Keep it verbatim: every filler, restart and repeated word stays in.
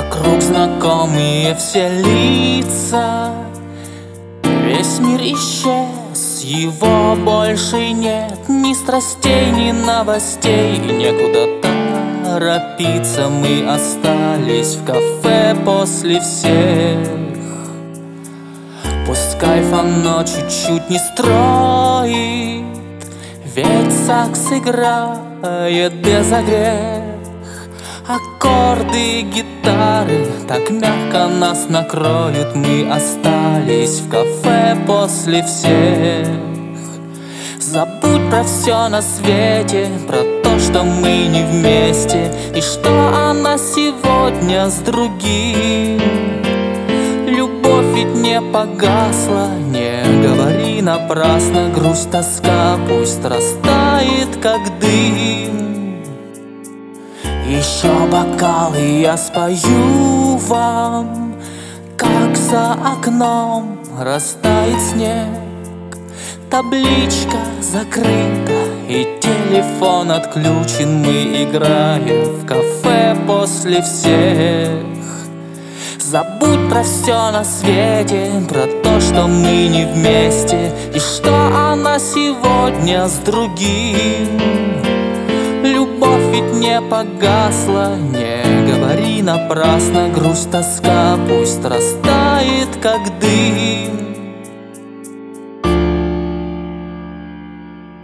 Вокруг знакомые все лица, весь мир исчез, его больше нет. Ни страстей, ни новостей, некуда торопиться. Мы остались в кафе после всех. Пускай фано чуть-чуть не строит, ведь сакс играет без огрех. Аккорды гитары так мягко нас накроют. Мы остались в кафе после всех. Забудь про все на свете, про то, что мы не вместе, и что она сегодня с другим. Любовь ведь не погасла, не говори напрасно. Грусть, тоска пусть растает, как дым. Еще бокалы я спою вам, как за окном растает снег. Табличка закрыта и телефон отключен. Мы играем в кафе после всех. Забудь про все на свете, про то, что мы не вместе, и что она сегодня с другим. Любовь ведь не погасла, не говори напрасно. Грусть, тоска пусть растает, как дым.